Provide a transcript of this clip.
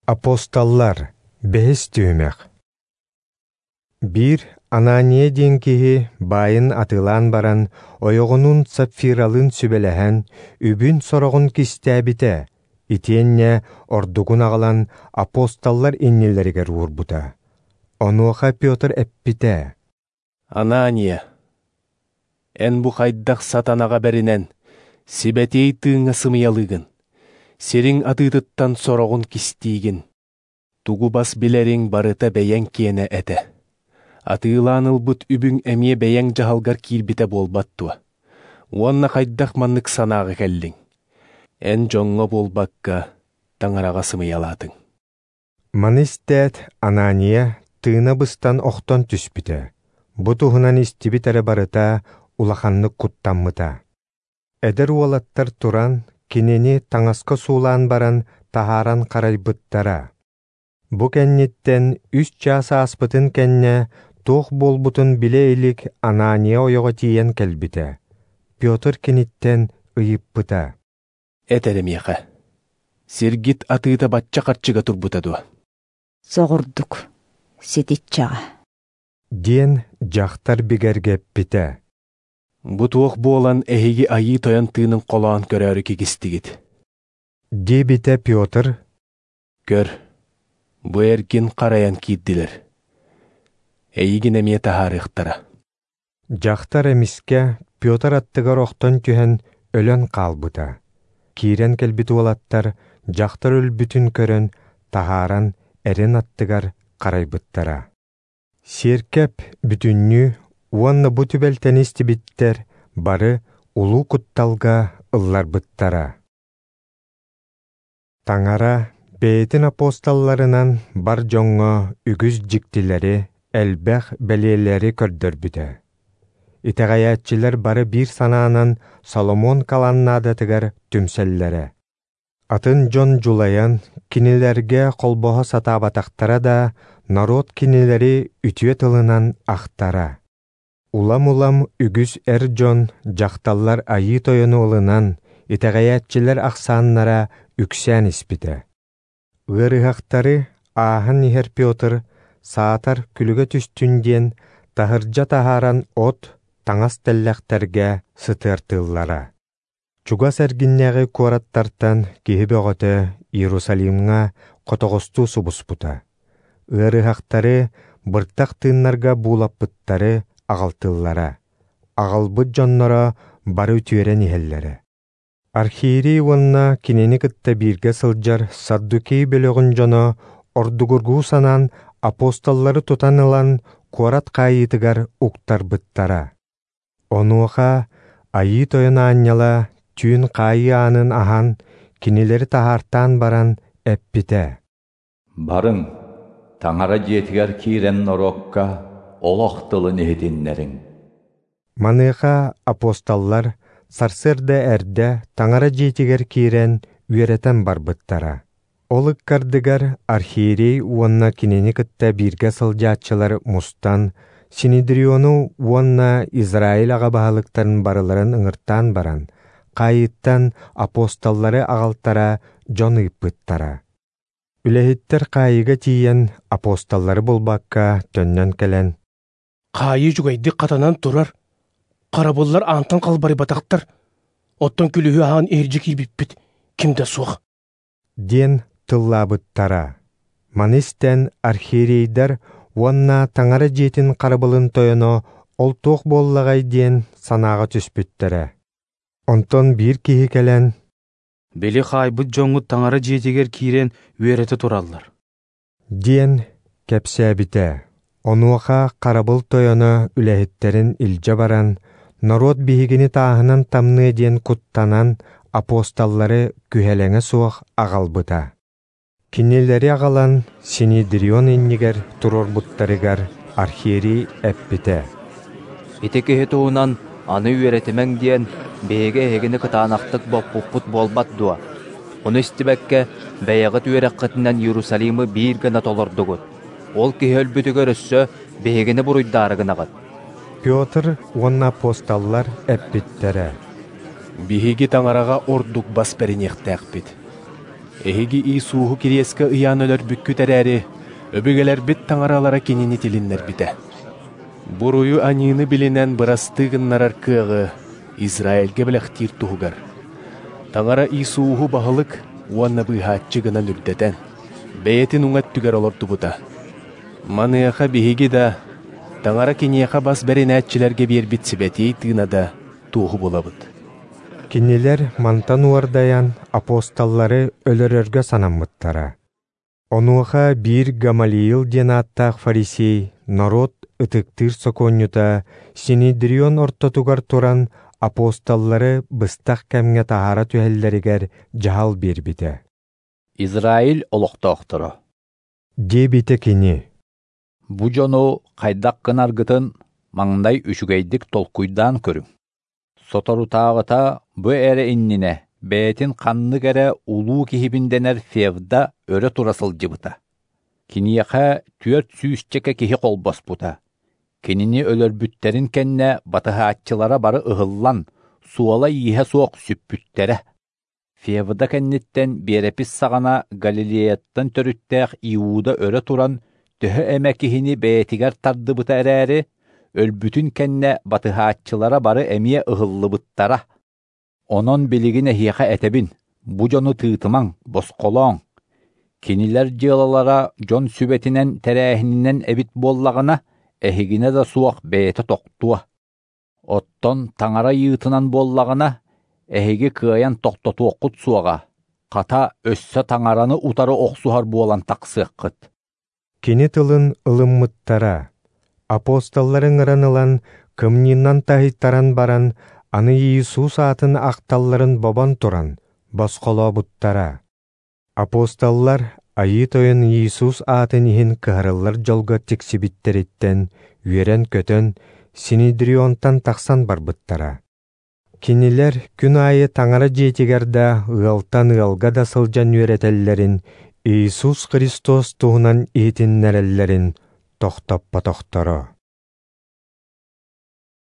Апостоллар бэхис түймек. Бир Анания ден киһи байын атылан баран, ойоғунун сапфиралын сүбелэһэн, үбүн сороғун кистээбите, итиэнне ордугун агалан апостоллар иннилеригер уурбута. Онуоха Пётр эппите. Анания, эн бу хайдах сатанага беринен, сибетей тыыңа сымыялыгын, сериң атыытыттан сороғун кистиигин, тугу бас билериң барыта бэйэн киэне эте. Атыылааныл бут үбүң эмие бэйэн жахалгар киирбите болбаттуа. Уонна хайдах маннык санаага келлиң. Эн жоңго болбакка таңарага сымыялаатың. Манистет Анания тыына быстан охтон түспүтэ. Бутуһунан истибитере барыта улаханнык куттаммыта. Эдер уолаттар туран, кинени таңаска суулаан баран тахаран карайбыттара. Бу кенниттен 3 час аспытын кенне туох болбутун билейлик Анания ойого тиен келбите. Пётр кениттен ыйыппыта. Этеремеха. Сергит атыыта батча карчыга турбута дуа. Соғырдук, сетитчаға. Ден жақтар бигергеппите. Бу туох буолан эһиги айы тоян тыынын колоон көрөрү кигистигит. Дебите Пётр. Көр, бу эргин караян кииддилер. Эйигин эмие тахарыхтара. Жақтар эмиске Пётр аттыгар охтон түһэн өлөн калбыта. Киирен келбит уолаттар жақтар өлбүтүн көрөн тахаран эрен аттыгар карайбыттара. Серкеп бүтүннү уонна бу түбелтен истибиттер бары улуу кутталга ылларбыттара. Таңара бээтин апостолларынан бар жоңго үгүз жиктилери элбэх белиэлери көрдөрбүтэ. Итегаяччилер бары бир санаанан Соломон каланнаадатыгар түмселлере. Атын жон жулаян кинилерге колбоһо сатаабатактара да народ кинилери үтүе тылынан ахтара. Улам үгүз жон жакталлар айы тойону ылынан итегаяччилер аксааннара үксән испите. Ырыхактары ааһын ихер Пётр саатар күлүгө түстүнден тахыржа тахаран от таңас теллектерге сытыртыллара. Чуга сәргиннәге куараттартан киһи бöҕөтө Иерусалимга котоҕостуу субуспута. Ырыхактары быртак тыыннарга буулаппыттары агалтыллара. Агалбыт дьонноро бары үтүөрен иһэллэре. Архиерей уонна кинени кытта биирге сылдьар Саддукей бөлөгүн дьоно ордугургуу санан апостоллары тутан ылан куарат кайыытыгар уктарбыттара. Онуоха айы тойона анняла түүн кайы аанын ахан кинилери тахартаан баран эппите. Барың, таңара жетигер киирен норокка олохтылын эдиннериң. Маныха апостоллар сарсырда эрде таңара жетигер киирен үеретен барбыттара. Ол ыккардыгар архиерей уонна кинени кытта биирге сылдьааччылар мустан, Синедриону уонна Израиль агабаһалыктарын барыларын ыҥыртаан баран, кайыттан апостоллары агалтара дьон ыйыппыттара. Үлэһиттер кайыга тиийэн апостоллары булбакка төннөн келен. Кайы жугайды катанан турар. Карабыллар антан калбары батактар. Оттон күлүһү аан эржи кийбиппит. Кимде суох? Ден тыллаабыттара. Манистен архиерейдер уонна таңара жетин карабылын тойоно ол туох боллагай диэн санаага түспүттере. Онтон бир киһи келен. Бели хайбыт жоңгут таңара жетигер киирен үерети тураллар. Диэн кепсээбите. Онуоха карабыл тойоно үлэһиттерин илдьэ баран, народ биһигини тааһынан тамныа диэн куттанан апостоллары күһэлэҥэ суох агалбыта. Кинилери агалан Синедрион иннигер турорбуттарыгар архиерей эппите. Итекеһи туунан аны үеретимең диэн бэйэгэ эгини кытаанахтык боппуппут болбат дуа. Ону истибэкке бэйэҕит үерэххытынан Иерусалимы бииргена толордугут. Ол киһи өлбүтүгөр өссө бэйэгини буруйдаарыгынагат. Пётр уонна апостоллар эппиттере. Биһиги таңарага ордук бас перинехтээхпит. Эһиги Иисуху кириеска ыян өлөр бүккүтер әри, өбүгелер бит таңаралара кенини тилиннер бите. Буруйу аньыны билинен бырастыгыннарар кыагы Израильге билехтир туһугар. Таңара Иисуху баһылык уанна быйхаатчы гынан үрдетен. Бэйетин уңат түгер олор тубута. Маныяха биһиги да, таңара кинияха бас бәринәтчилерге биербит сибетей тыына да туһу булабыт. Кинилер мантан уардаян апостоллары өлөрөргө санаммыттара. Онуаха бир Гамалиил диэн аттаах фарисей народ ытыктыр соконнюта Синедрион ортотугар туран апостоллары быстах кәмге тахара түһэллеригер жахал бербите. Израиль олохтоохторо. Дебите кини. Бу жону хайдаккын аргытын маңдай үшүгейдик толкуйдан көрүң. Соторутаагыта бу эре иннине бээтин канны кере улуу кихибинденер февда өрө турасыл жыбыта. Кинияха 400 кихи колбоспута. Кинини өлөрбүттерин кенне батыхаатчылара бары ыһыллан суала ийе суок сүппүттере. Февда кенниттен берепис сагана Галилеяттан төрүттәэх Иуда өрө туран төһө эме кихини бээтигер тардыбыта эрээри, өлбүтүн кенне батыхаатчылара бары эмие ыһыллыбыттара. Онон билигин эхиэха этебин, бу жону тыытымаң, босқолоң. Кинилер жыалалара жон сүбетинен терээхининен эбит боллагына, эхигине да суақ бэйэте тоқтуа. Оттон таңара йыытынан боллагына, эхиги кыаян тоқтотуоққут суаға. Қата өссө таңараны утары оқсуһар буолан тақсыаққыт. Кини тылын ылыммыттара. Апостолларын ыранылан кымниннан тахиттаран баран, аны Иисус атын ақталларын бабан туран, басқолобуттара. Апостоллар айы тойын Иисус атын ихин кыһарыллар жолга тиксибиттериттен, үйерен көтөн, Синедрионтан тақсан барбыттара. Кинилер күн айы таңара жетигерда ыалтан ыалга да сылжан үйретеллерин, Иисус Христос туһунан иитиннереллерин тохтоппа тохторо.